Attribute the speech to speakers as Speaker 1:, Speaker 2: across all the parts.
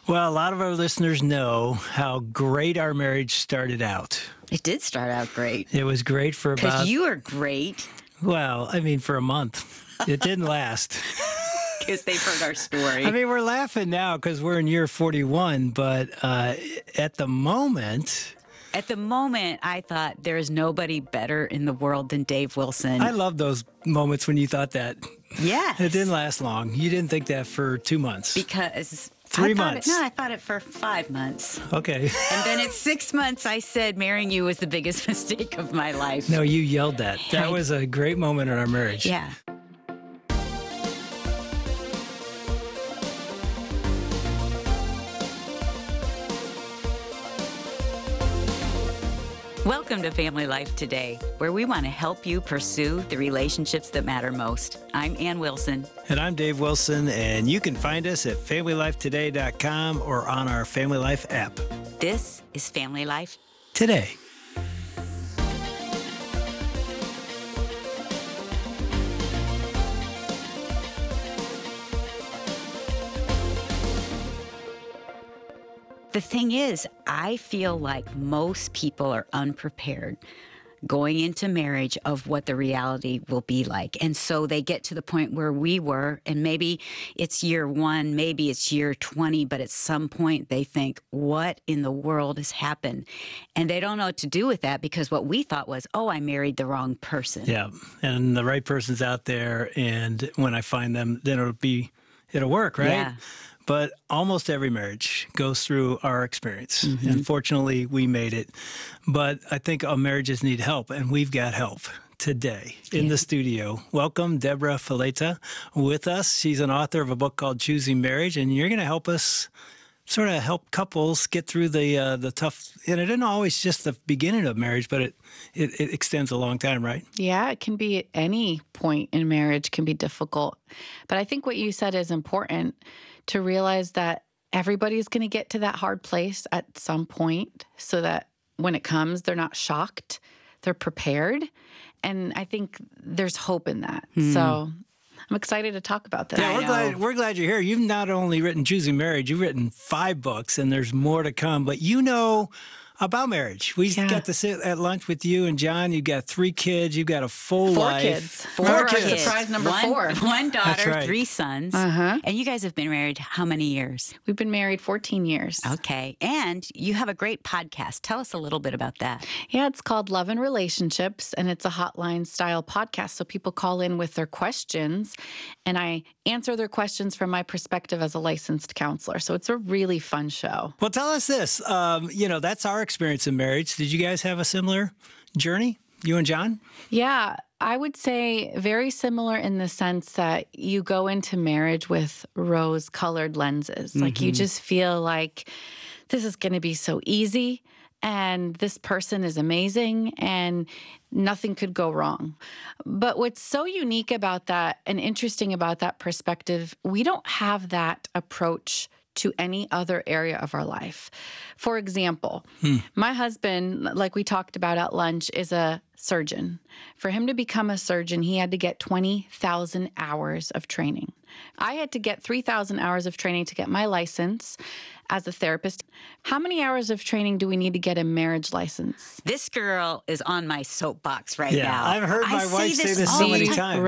Speaker 1: Well, a lot of our listeners know how great our marriage started out.
Speaker 2: It did start out great.
Speaker 1: It was great for about...
Speaker 2: Because you are great.
Speaker 1: Well, I mean, for a month. It didn't last.
Speaker 2: Because they've heard our story.
Speaker 1: I mean, we're laughing now because we're in year 41, but at the moment...
Speaker 2: At the moment, I thought there is nobody better in the world than Dave Wilson.
Speaker 1: I love those moments when you thought that.
Speaker 2: Yes.
Speaker 1: It didn't last long. You didn't think that for 2 months.
Speaker 2: Because...
Speaker 1: 3 months.
Speaker 2: I thought it for 5 months.
Speaker 1: Okay.
Speaker 2: And then at 6 months, I said marrying you was the biggest mistake of my life.
Speaker 1: No, you yelled that. That was a great moment in our marriage.
Speaker 2: Yeah. Welcome to Family Life Today, where we want to help you pursue the relationships that matter most. I'm Ann Wilson.
Speaker 1: And I'm Dave Wilson, and you can find us at FamilyLifeToday.com or on our Family Life app.
Speaker 2: This is Family Life
Speaker 1: Today.
Speaker 2: The thing is, I feel like most people are unprepared going into marriage of what the reality will be like. And so they get to the point where we were, and maybe it's year 1, maybe it's year 20, but at some point they think, what in the world has happened? And they don't know what to do with that because what we thought was, oh, I married the wrong person.
Speaker 1: Yeah, and the right person's out there, and when I find them, then it'll work, right?
Speaker 2: Yeah.
Speaker 1: But almost every marriage goes through our experience. Mm-hmm. And fortunately, we made it. But I think all marriages need help, and we've got help today in the studio. Welcome, Deborah Fileta, with us. She's an author of a book called Choosing Marriage, and you're going to help us sort of help couples get through the tough, and it isn't always just the beginning of marriage, but it extends a long time, right?
Speaker 3: Yeah, it can be at any point in marriage can be difficult. But I think what you said is important, to realize that everybody's going to get to that hard place at some point so that when it comes, they're not shocked, they're prepared. And I think there's hope in that. So I'm excited to talk about that.
Speaker 1: Yeah, we're glad you're here. You've not only written Choosing Marriage, you've written 5 books, and there's more to come. But you know about marriage. We got to sit at lunch with you and John. You've got 3 kids. You've got a full life.
Speaker 2: 4 kids.
Speaker 3: Surprise number 4.
Speaker 2: One daughter,
Speaker 1: right.
Speaker 2: 3 sons.
Speaker 3: Uh-huh.
Speaker 2: And you guys have been married how many years?
Speaker 3: We've been married 14 years.
Speaker 2: Okay. And you have a great podcast. Tell us a little bit about that.
Speaker 3: Yeah, it's called Love and Relationships, and it's a hotline-style podcast. So people call in with their questions, and I answer their questions from my perspective as a licensed counselor. So it's a really fun show.
Speaker 1: Well, tell us this. That's our experience in marriage. Did you guys have a similar journey, you and John?
Speaker 3: Yeah, I would say very similar in the sense that you go into marriage with rose-colored lenses. Mm-hmm. Like you just feel like this is going to be so easy and this person is amazing and nothing could go wrong. But what's so unique about that and interesting about that perspective, we don't have that approach to any other area of our life. For example, my husband, like we talked about at lunch, is a surgeon. For him to become a surgeon, he had to get 20,000 hours of training. I had to get 3,000 hours of training to get my license as a therapist. How many hours of training do we need to get a marriage license?
Speaker 2: This girl is on my soapbox right now.
Speaker 1: Yeah, I've heard my wife say this so many times.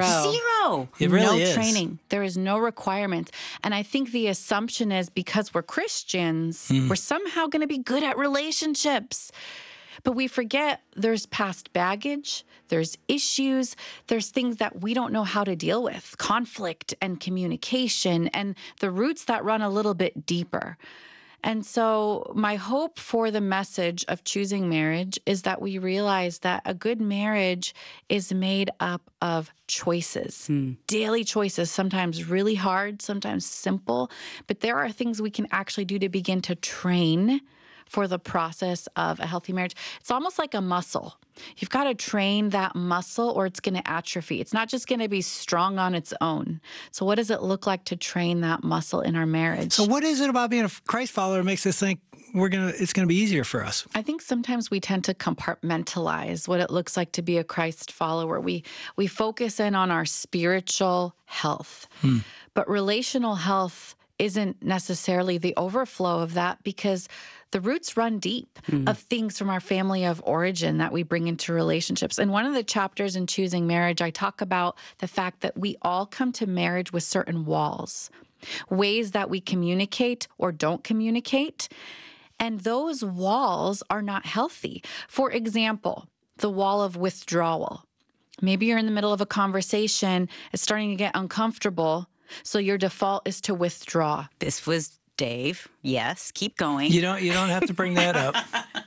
Speaker 2: 0.
Speaker 1: It really is.
Speaker 3: No training. There is no requirement. And I think the assumption is because we're Christians, we're somehow going to be good at relationships. But we forget there's past baggage, there's issues, there's things that we don't know how to deal with, conflict and communication, and the roots that run a little bit deeper. And so my hope for the message of Choosing Marriage is that we realize that a good marriage is made up of choices, daily choices, sometimes really hard, sometimes simple, but there are things we can actually do to begin to train for the process of a healthy marriage. It's almost like a muscle. You've got to train that muscle or it's going to atrophy. It's not just going to be strong on its own. So what does it look like to train that muscle in our marriage?
Speaker 1: So what is it about being a Christ follower that makes us think it's going to be easier for us?
Speaker 3: I think sometimes we tend to compartmentalize what it looks like to be a Christ follower. We focus in on our spiritual health, but relational health isn't necessarily the overflow of that, because the roots run deep of things from our family of origin that we bring into relationships. And one of the chapters in Choosing Marriage, I talk about the fact that we all come to marriage with certain walls, ways that we communicate or don't communicate. And those walls are not healthy. For example, the wall of withdrawal. Maybe you're in the middle of a conversation, it's starting to get uncomfortable, so your default is to withdraw.
Speaker 2: This was Dave. Yes, keep going.
Speaker 1: You don't have to bring that up.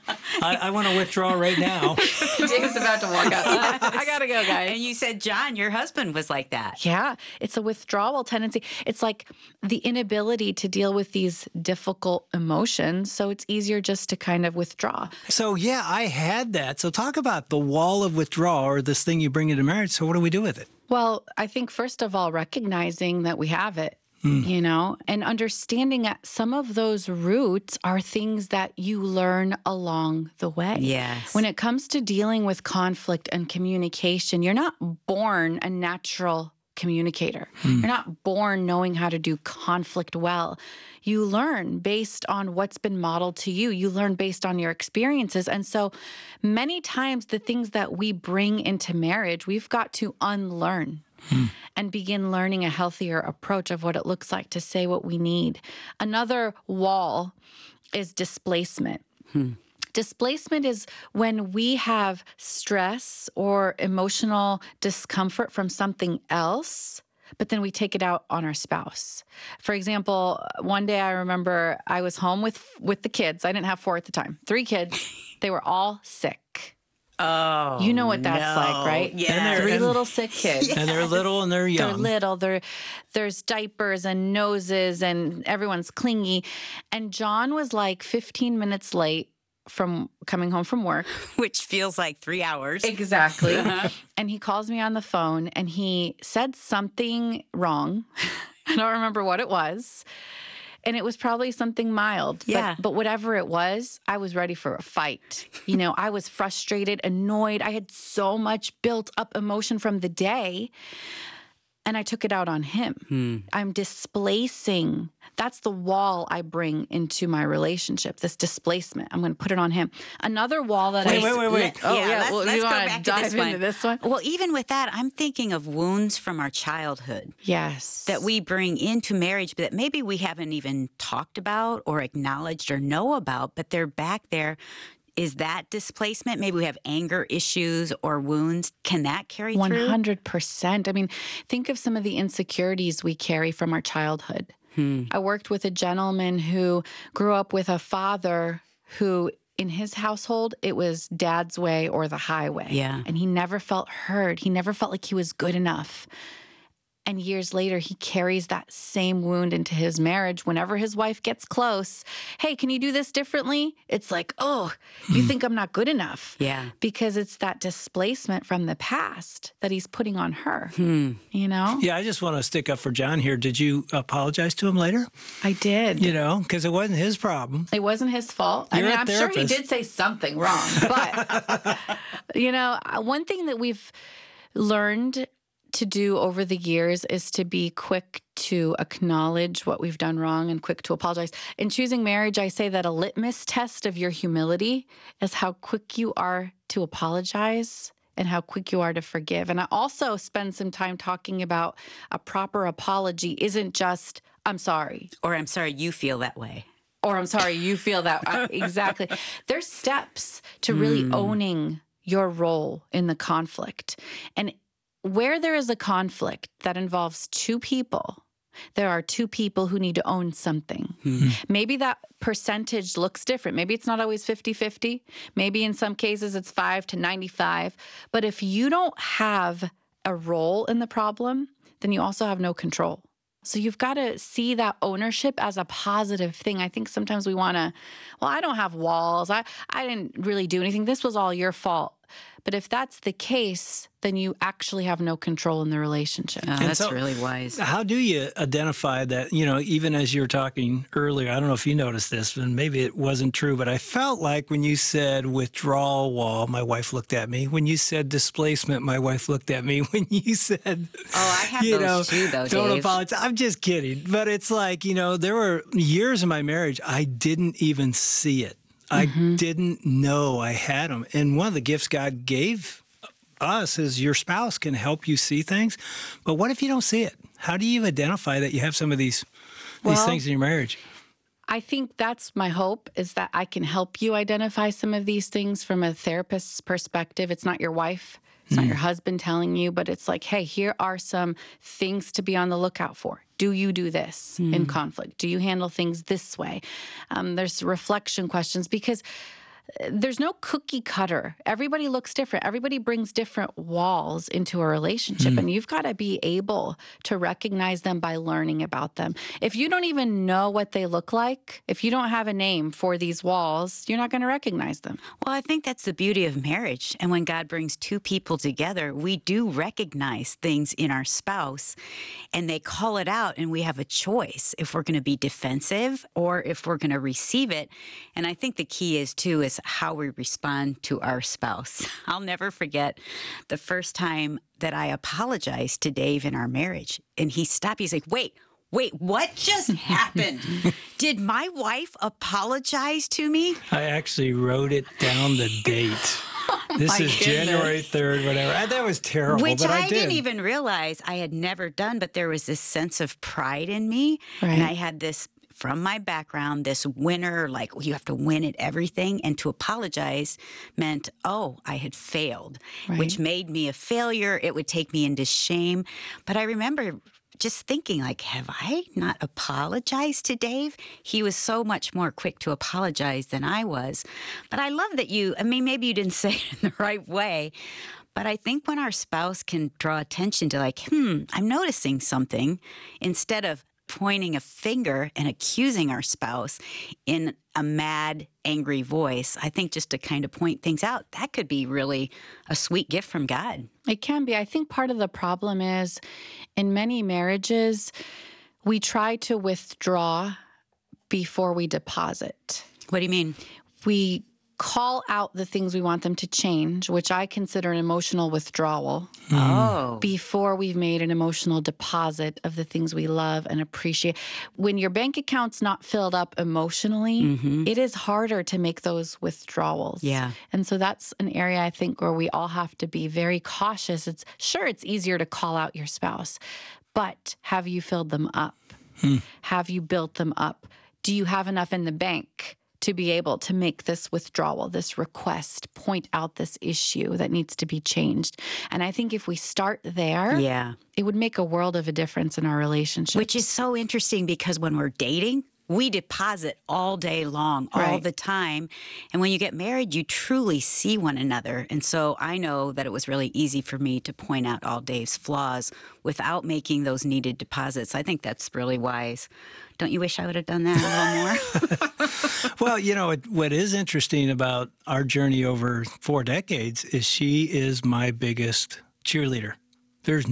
Speaker 1: I want to withdraw right now.
Speaker 3: Dave's about to walk out. I gotta go, guys.
Speaker 2: And you said, John, your husband was like that.
Speaker 3: Yeah, it's a withdrawal tendency. It's like the inability to deal with these difficult emotions, so it's easier just to kind of withdraw.
Speaker 1: So, yeah, I had that. So talk about the wall of withdrawal, or this thing you bring into marriage. So what do we do with it?
Speaker 3: Well, I think first of all, recognizing that we have it. You know, and understanding that some of those roots are things that you learn along the way.
Speaker 2: Yes.
Speaker 3: When it comes to dealing with conflict and communication, you're not born a natural communicator. You're not born knowing how to do conflict well. You learn based on what's been modeled to you. You learn based on your experiences. And so many times the things that we bring into marriage, we've got to unlearn. And begin learning a healthier approach of what it looks like to say what we need. Another wall is displacement. Displacement is when we have stress or emotional discomfort from something else, but then we take it out on our spouse. For example, one day I remember I was home with the kids. I didn't have 4 at the time, 3 kids. They were all sick.
Speaker 2: Oh,
Speaker 3: you know what that's like, right?
Speaker 2: Yeah.
Speaker 3: 3 little sick kids.
Speaker 1: And they're little and they're young.
Speaker 3: They're little. There's diapers and noses and everyone's clingy. And John was like 15 minutes late from coming home from work.
Speaker 2: Which feels like 3 hours.
Speaker 3: Exactly. And he calls me on the phone and he said something wrong. I don't remember what it was. And it was probably something mild.
Speaker 2: Yeah.
Speaker 3: But whatever it was, I was ready for a fight. You know, I was frustrated, annoyed. I had so much built up emotion from the day. And I took it out on him. I'm displacing. That's the wall I bring into my relationship, this displacement. I'm going to put it on him. Another wall that
Speaker 1: Wait.
Speaker 3: Oh, yeah.
Speaker 2: Let's
Speaker 3: you
Speaker 2: go
Speaker 3: want
Speaker 2: back
Speaker 3: to
Speaker 2: to
Speaker 3: dive into this one?
Speaker 2: Well, even with that, I'm thinking of wounds from our childhood.
Speaker 3: Yes.
Speaker 2: That we bring into marriage, but that maybe we haven't even talked about or acknowledged or know about, but they're back there. Is that displacement? Maybe we have anger issues or wounds. Can that carry through?
Speaker 3: 100%. I mean, think of some of the insecurities we carry from our childhood. I worked with a gentleman who grew up with a father who, in his household, it was dad's way or the highway.
Speaker 2: Yeah.
Speaker 3: And he never felt heard. He never felt like he was good enough. And years later, he carries that same wound into his marriage. Whenever his wife gets close, hey, can you do this differently? It's like, oh, you think I'm not good enough.
Speaker 2: Yeah.
Speaker 3: Because it's that displacement from the past that he's putting on her, you know?
Speaker 1: Yeah, I just want to stick up for John here. Did you apologize to him later?
Speaker 3: I did.
Speaker 1: You know, because it wasn't his problem.
Speaker 3: It wasn't his fault.
Speaker 1: You're a
Speaker 3: I'm sure he
Speaker 1: therapist.
Speaker 3: did say something wrong. But, you know, one thing that we've learned to do over the years is to be quick to acknowledge what we've done wrong and quick to apologize. In Choosing Marriage, I say that a litmus test of your humility is how quick you are to apologize and how quick you are to forgive. And I also spend some time talking about a proper apology isn't just, I'm sorry.
Speaker 2: Or I'm sorry you feel that way.
Speaker 3: Or I'm sorry you feel that. Exactly. There's steps to really owning your role in the conflict. And where there is a conflict that involves 2 people, there are 2 people who need to own something. Maybe that percentage looks different. Maybe it's not always 50-50. Maybe in some cases it's 5 to 95. But if you don't have a role in the problem, then you also have no control. So you've got to see that ownership as a positive thing. I think sometimes we want to, well, I don't have walls. I didn't really do anything. This was all your fault. But if that's the case, then you actually have no control in the relationship.
Speaker 2: Oh, that's
Speaker 1: so-
Speaker 2: really wise.
Speaker 1: How do you identify that, even as you were talking earlier, I don't know if you noticed this, and maybe it wasn't true, but I felt like when you said withdrawal wall, my wife looked at me. When you said displacement, my wife looked at me. When you said,
Speaker 2: Oh, I have those too, though,
Speaker 1: don't
Speaker 2: Dave.
Speaker 1: apologize. I'm just kidding. But it's like, there were years in my marriage, I didn't even see it. I didn't know I had them. And one of the gifts God gave us is your spouse can help you see things. But what if you don't see it? How do you identify that you have some of these things in your marriage?
Speaker 3: I think that's my hope, is that I can help you identify some of these things from a therapist's perspective. It's not your wife. It's not your husband telling you, but it's like, hey, here are some things to be on the lookout for. Do you do this in conflict? Do you handle things this way? There's reflection questions, because there's no cookie cutter. Everybody looks different. Everybody brings different walls into a relationship, and you've got to be able to recognize them by learning about them. If you don't even know what they look like, if you don't have a name for these walls, you're not going to recognize them.
Speaker 2: Well, I think that's the beauty of marriage. And when God brings two people together, we do recognize things in our spouse, and they call it out, and we have a choice if we're going to be defensive or if we're going to receive it. And I think the key is how we respond to our spouse. I'll never forget the first time that I apologized to Dave in our marriage. And he stopped. He's like, wait, what just happened? Did my wife apologize to me?
Speaker 1: I actually wrote it down the date. This is January 3rd, whatever. That was terrible,
Speaker 2: Which
Speaker 1: but I did.
Speaker 2: didn't even realize I had never done, but there was this sense of pride in me.
Speaker 3: Right.
Speaker 2: And I had this, from my background, this winner, like you have to win at everything. And to apologize meant, I had failed, which made me a failure. It would take me into shame. But I remember just thinking, like, have I not apologized to Dave? He was so much more quick to apologize than I was. But I love that maybe you didn't say it in the right way. But I think when our spouse can draw attention to, like, I'm noticing something, instead of pointing a finger and accusing our spouse in a mad, angry voice, I think just to kind of point things out, that could be really a sweet gift from God.
Speaker 3: It can be. I think part of the problem is in many marriages, we try to withdraw before we deposit.
Speaker 2: What do you mean?
Speaker 3: We call out the things we want them to change, which I consider an emotional withdrawal, before we've made an emotional deposit of the things we love and appreciate. When your bank account's not filled up emotionally, it is harder to make those withdrawals.
Speaker 2: Yeah.
Speaker 3: And so that's an area I think where we all have to be very cautious. It's easier to call out your spouse, but have you filled them up? Have you built them up? Do you have enough in the bank to be able to make this withdrawal, this request, point out this issue that needs to be changed? And I think if we start there, it would make a world of a difference in our relationship.
Speaker 2: Which is so interesting, because when we're dating, we deposit all day long, all the time. And when you get married, you truly see one another. And so I know that it was really easy for me to point out all Dave's flaws without making those needed deposits. I think that's really wise. Don't you wish I would have done that a little more?
Speaker 1: Well, what is interesting about our journey over 4 decades is she is my biggest cheerleader. There's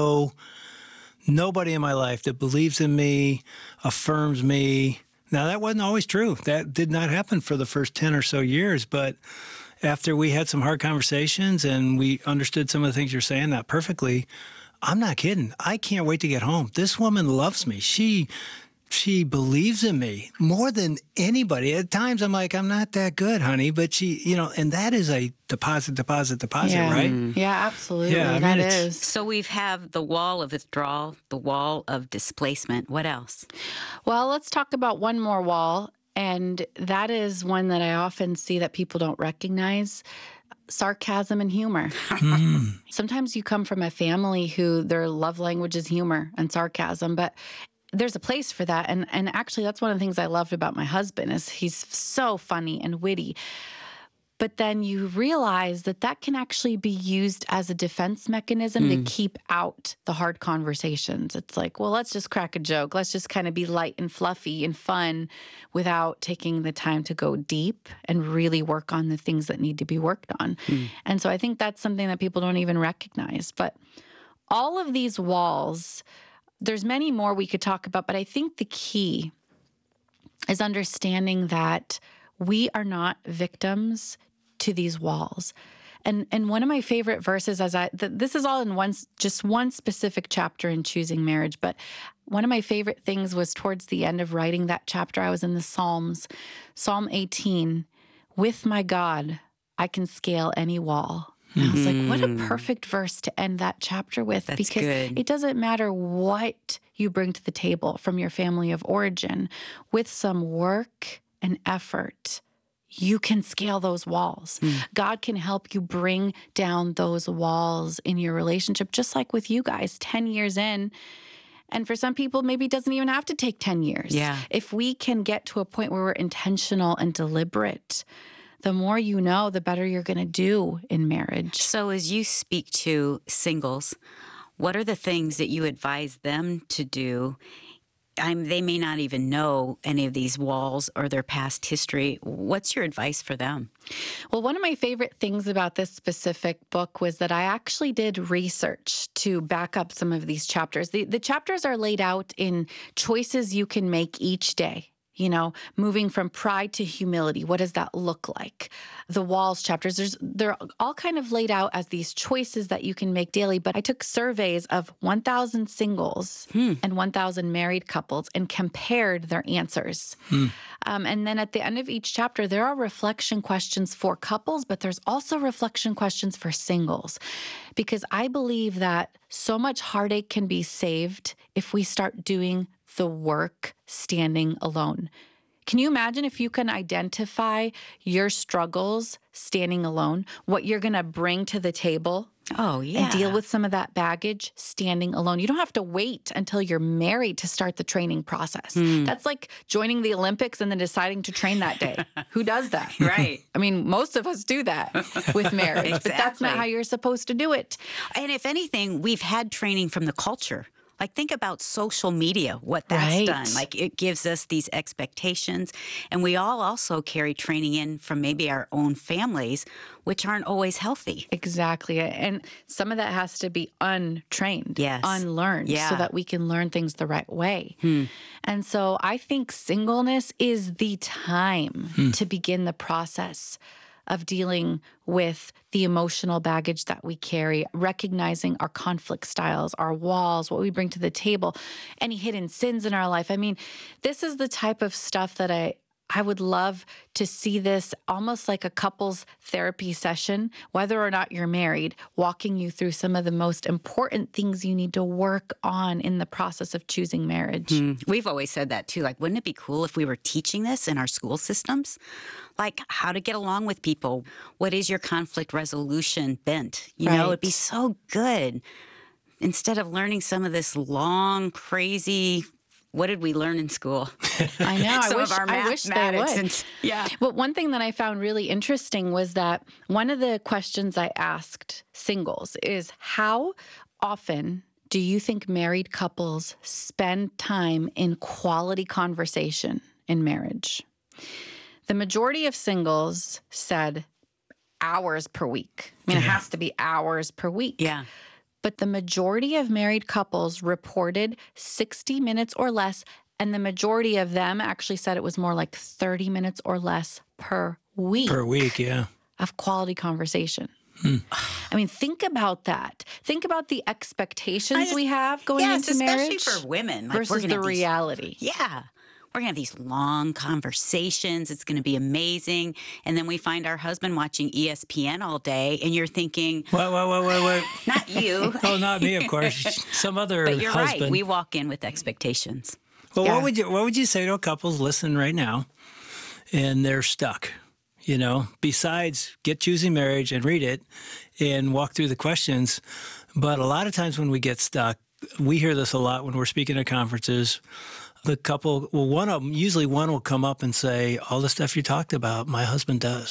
Speaker 1: nobody in my life that believes in me, affirms me. Now, that wasn't always true. That did not happen for the first 10 or so years. But after we had some hard conversations and we understood some of the things you're saying, not perfectly, I'm not kidding. I can't wait to get home. This woman loves me. She believes in me more than anybody. At times I'm like, I'm not that good, honey. But she, and that is a deposit, right?
Speaker 3: Yeah, absolutely.
Speaker 1: Yeah,
Speaker 3: that is.
Speaker 2: So we have the wall of withdrawal, the wall of displacement. What else?
Speaker 3: Well, let's talk about one more wall. And that is one that I often see that people don't recognize: sarcasm and humor. Sometimes you come from a family who their love language is humor and sarcasm, but there's a place for that. And actually, that's one of the things I loved about my husband is he's so funny and witty. But then you realize that that can actually be used as a defense mechanism to keep out the hard conversations. It's like, well, let's just crack a joke. Let's just kind of be light and fluffy and fun without taking the time to go deep and really work on the things that need to be worked on. And so I think that's something that people don't even recognize. But all of these walls, there's many more we could talk about, but I think the key is understanding that we are not victims to these walls. And one of my favorite verses, this is all in just one specific chapter in Choosing Marriage, but one of my favorite things was towards the end of writing that chapter, I was in the Psalms, Psalm 18, with my God, I can scale any wall. And I was like, what a perfect verse to end that chapter with.
Speaker 2: That's
Speaker 3: because
Speaker 2: good.
Speaker 3: It doesn't matter what you bring to the table from your family of origin, with some work and effort, you can scale those walls. God can help you bring down those walls in your relationship, just like with you guys, 10 years in. And for some people, maybe it doesn't even have to take 10 years.
Speaker 2: Yeah.
Speaker 3: If we can get to a point where we're intentional and deliberate, the more you know, the better you're going to do in marriage.
Speaker 2: So as you speak to singles, what are the things that you advise them to do? They may not even know any of these walls or their past history. What's your advice for them?
Speaker 3: Well, one of my favorite things about this specific book was that I actually did research to back up some of these chapters. The chapters are laid out in choices you can make each day. You know, moving from pride to humility. What does that look like? The walls chapters, they're all kind of laid out as these choices that you can make daily. But I took surveys of 1,000 singles and 1,000 married couples and compared their answers. And then at the end of each chapter, there are reflection questions for couples, but there's also reflection questions for singles. Because I believe that so much heartache can be saved if we start doing the work standing alone. Can you imagine if you can identify your struggles standing alone, what you're going to bring to the table?
Speaker 2: Oh, yeah.
Speaker 3: And deal with some of that baggage standing alone. You don't have to wait until you're married to start the training process. That's like joining the Olympics and then deciding to train that day. Who does that?
Speaker 2: Right.
Speaker 3: I mean, most of us do that with marriage, but that's not
Speaker 2: Exactly.
Speaker 3: how you're supposed to do it.
Speaker 2: And if anything, we've had training from the culture. Like, think about social media, what that's
Speaker 3: Right.
Speaker 2: done. Like, it gives us these expectations. And we all also carry training in from maybe our own families, which aren't always healthy.
Speaker 3: Exactly. And some of that has to be untrained,
Speaker 2: Yes.
Speaker 3: unlearned,
Speaker 2: Yeah.
Speaker 3: so that we can learn things the right way. And so I think singleness is the time to begin the process of dealing with the emotional baggage that we carry, recognizing our conflict styles, our walls, what we bring to the table, any hidden sins in our life. I mean, this is the type of stuff that I would love to see this almost like a couples therapy session, whether or not you're married, walking you through some of the most important things you need to work on in the process of choosing marriage.
Speaker 2: We've always said that too. Like, wouldn't it be cool if we were teaching this in our school systems? Like, how to get along with people. What is your conflict resolution bent? You know, it'd be
Speaker 3: Right.
Speaker 2: so good. Instead of learning some of this long, crazy, what did we learn in school?
Speaker 3: I know.
Speaker 2: Some
Speaker 3: I
Speaker 2: of our
Speaker 3: wish they
Speaker 2: mathematics
Speaker 3: would.
Speaker 2: and- yeah.
Speaker 3: But one thing that I found really interesting was that one of the questions I asked singles is, how often do you think married couples spend time in quality conversation in marriage? The majority of singles said hours per week. I mean, it has to be hours per week.
Speaker 2: Yeah.
Speaker 3: But the majority of married couples reported 60 minutes or less, and the majority of them actually said it was more like 30 minutes or less per week
Speaker 1: Per week, yeah.
Speaker 3: of quality conversation. I mean, think about that. Think about the expectations we have going
Speaker 2: Yes,
Speaker 3: into
Speaker 2: especially
Speaker 3: marriage
Speaker 2: for women. Like, we're
Speaker 3: versus
Speaker 2: gonna
Speaker 3: the
Speaker 2: have these-
Speaker 3: reality.
Speaker 2: Yeah. We're going to have these long conversations. It's going to be amazing. And then we find our husband watching ESPN all day, and you're thinking,
Speaker 1: Wait.
Speaker 2: not you.
Speaker 1: Oh, not me, of course. Some other
Speaker 2: But you're
Speaker 1: husband.
Speaker 2: right. We walk in with expectations.
Speaker 1: Well,
Speaker 3: Yeah.
Speaker 1: what would you say to a couple's listening right now and they're stuck? You know, besides get Choosing Marriage and read it and walk through the questions. But a lot of times when we get stuck, we hear this a lot when we're speaking at conferences. The couple, well, usually one will come up and say, all the stuff you talked about, my husband does.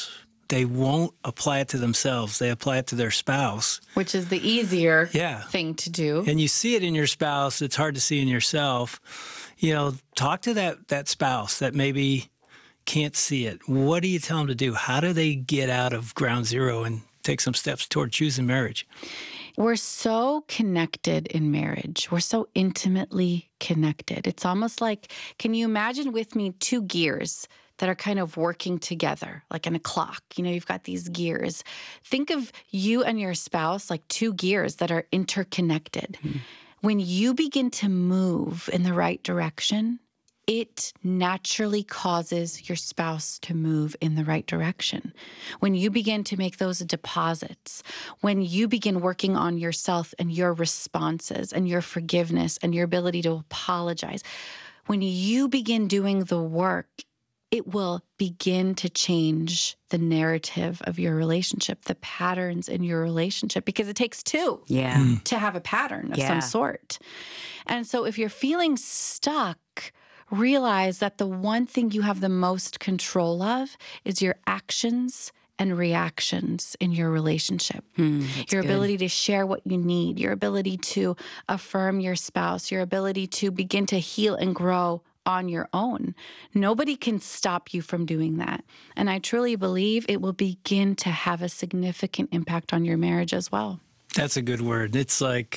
Speaker 1: they won't apply it to themselves. They apply it to their spouse.
Speaker 3: Which is the easier
Speaker 1: Yeah.
Speaker 3: thing to do.
Speaker 1: And you see it in your spouse. It's hard to see in yourself. Talk to that spouse that maybe can't see it. What do you tell them to do? How do they get out of ground zero and take some steps toward choosing marriage?
Speaker 3: We're so connected in marriage. We're so intimately connected. It's almost like, can you imagine with me 2 gears that are kind of working together, like in a clock? You've got these gears. Think of you and your spouse like 2 gears that are interconnected. Mm-hmm. When you begin to move in the right direction, it naturally causes your spouse to move in the right direction. When you begin to make those deposits, when you begin working on yourself and your responses and your forgiveness and your ability to apologize, when you begin doing the work, it will begin to change the narrative of your relationship, the patterns in your relationship, because it takes 2 to have a pattern of some sort. And so if you're feeling stuck, realize that the one thing you have the most control of is your actions and reactions in your relationship. Your ability to share what you need, your ability to affirm your spouse, your ability to begin to heal and grow on your own. Nobody can stop you from doing that. And I truly believe it will begin to have a significant impact on your marriage as well.
Speaker 1: That's a good word. It's like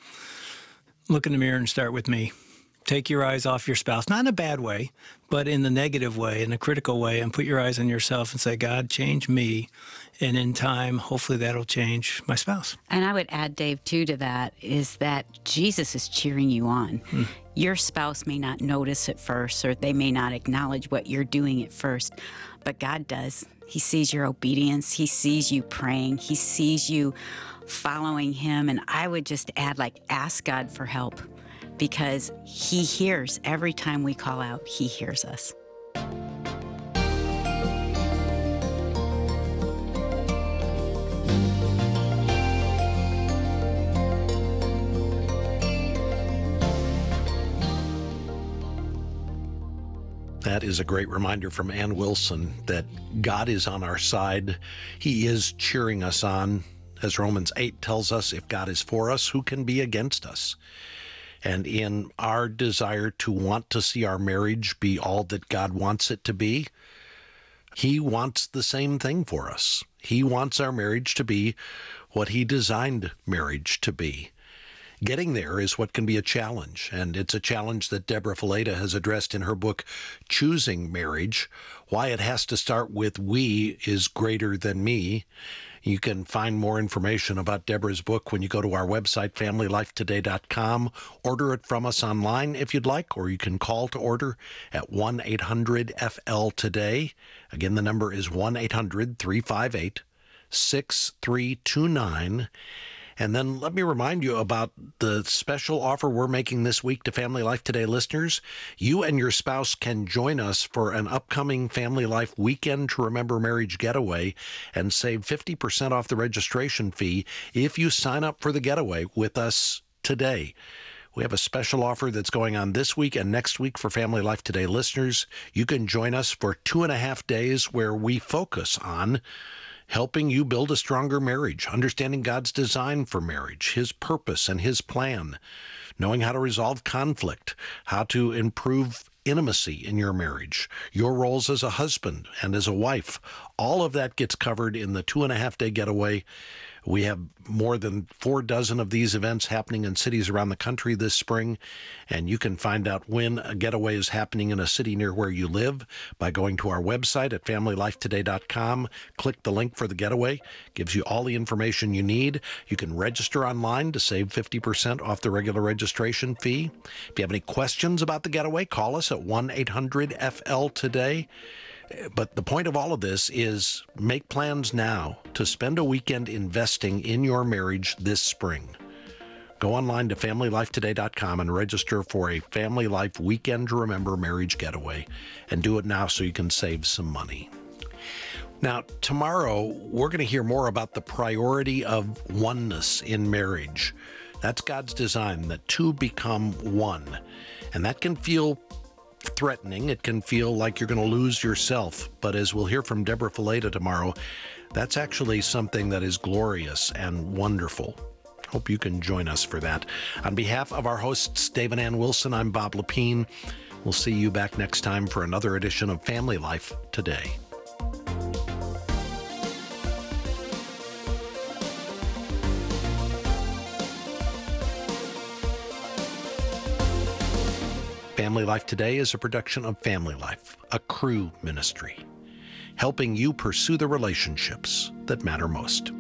Speaker 1: look in the mirror and start with me. Take your eyes off your spouse, not in a bad way, but in the negative way, in a critical way, and put your eyes on yourself and say, God, change me. And in time, hopefully that'll change my spouse.
Speaker 2: And I would add, Dave, too, to that is that Jesus is cheering you on. Your spouse may not notice at first, or they may not acknowledge what you're doing at first, but God does. He sees your obedience. He sees you praying. He sees you following him. And I would just add, ask God for help, because he hears every time we call out. He hears us.
Speaker 4: That is a great reminder from Ann Wilson that God is on our side. He is cheering us on. As Romans 8 tells us, if God is for us, who can be against us? And in our desire to want to see our marriage be all that God wants it to be, he wants the same thing for us. He wants our marriage to be what he designed marriage to be. Getting there is what can be a challenge, and it's a challenge that Deborah Fileta has addressed in her book, Choosing Marriage. Why it has to start with we is greater than me. You can find more information about Deborah's book when you go to our website, familylifetoday.com. Order it from us online if you'd like, or you can call to order at 1-800-FL-TODAY. Again, the number is 1-800-358-6329. And then let me remind you about the special offer we're making this week to Family Life Today listeners. You and your spouse can join us for an upcoming Family Life Weekend to Remember Marriage getaway and save 50% off the registration fee if you sign up for the getaway with us today. We have a special offer that's going on this week and next week for Family Life Today listeners. You can join us for 2.5 days where we focus on helping you build a stronger marriage, understanding God's design for marriage, his purpose and his plan, knowing how to resolve conflict, how to improve intimacy in your marriage, your roles as a husband and as a wife. All of that gets covered in the 2.5-day getaway. We have more than 4 dozen of these events happening in cities around the country this spring, and you can find out when a getaway is happening in a city near where you live by going to our website at familylifetoday.com. Click the link for the getaway. Gives you all the information you need. You can register online to save 50% off the regular registration fee. If you have any questions about the getaway, call us at 1-800-FL-TODAY. But the point of all of this is make plans now to spend a weekend investing in your marriage this spring. Go online to familylifetoday.com and register for a Family Life Weekend to Remember Marriage getaway, and do it now so you can save some money. Now, tomorrow, we're going to hear more about the priority of oneness in marriage. That's God's design, that 2 become 1. And that can feel threatening. It can feel like you're going to lose yourself. But as we'll hear from Deborah Fileta tomorrow, that's actually something that is glorious and wonderful. Hope you can join us for that. On behalf of our hosts, Dave and Ann Wilson, I'm Bob Lepine. We'll see you back next time for another edition of Family Life Today. Family Life Today is a production of Family Life, a Cru ministry, helping you pursue the relationships that matter most.